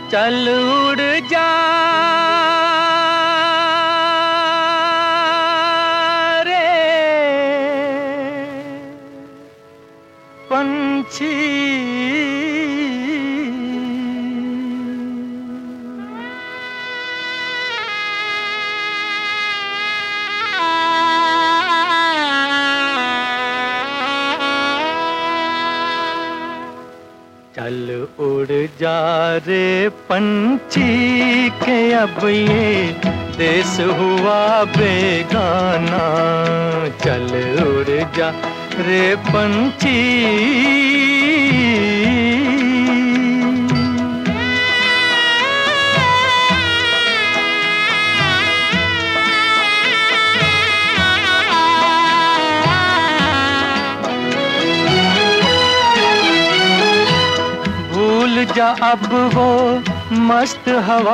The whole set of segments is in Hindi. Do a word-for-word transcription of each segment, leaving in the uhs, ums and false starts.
चल उड़ जा रे पंछी, चल उड़ जा रे पंछी के अब ये देश हुआ बेगाना। चल उड़ जा रे पंछी, भूल जा अब वो मस्त हवा,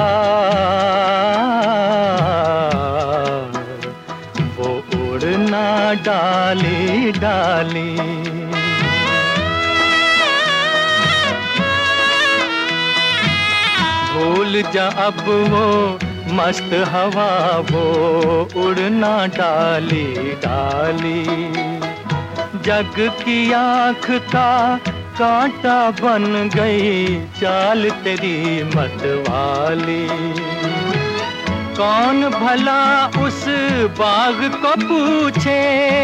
वो उड़ना डाली डाली। भूल जा अब वो मस्त हवा, वो उड़ना डाली डाली। जग की आँख का कांटा बन गई चाल तेरी मतवाली। कौन भला उस बाग को पूछे,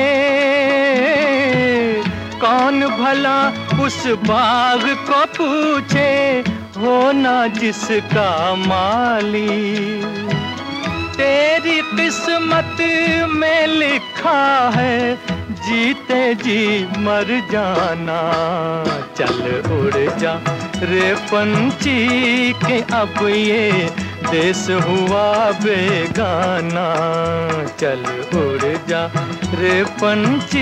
कौन भला उस बाग को पूछे, होना जिसका माली। तेरी किस्मत में लिखा है जीते जी मर जाना। चल उड़ जा रे पंछी के अब ये देश हुआ बेगाना। चल उड़ जा रे पंछी,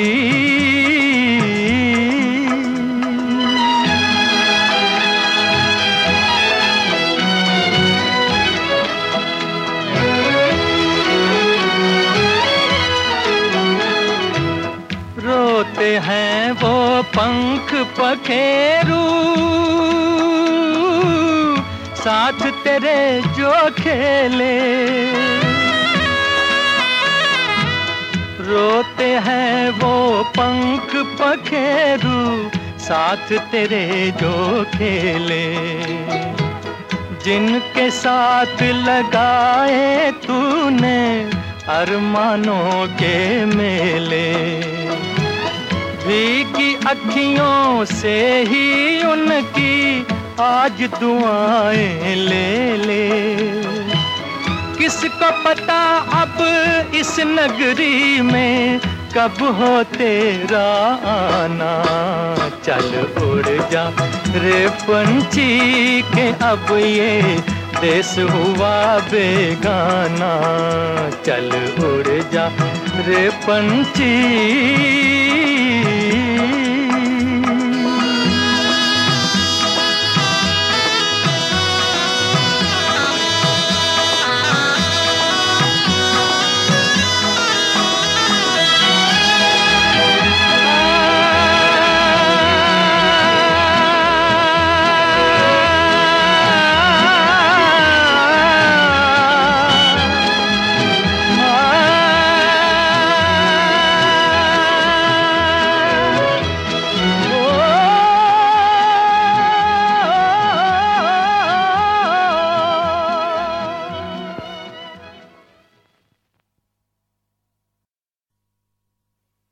रोते हैं वो पंख पखेरू, साथ तेरे जो खेले। रोते हैं वो पंख पखेरू, साथ तेरे जो खेले। जिनके साथ लगाए तूने अरमानों के मेले, भीगी अखियों से ही उनकी आज दुआएं ले ले। किसको पता अब इस नगरी में कब हो तेरा आना। चल उड़ जा रे पंछी के अब ये देश हुआ बेगाना। चल उड़ जा रे पंछी।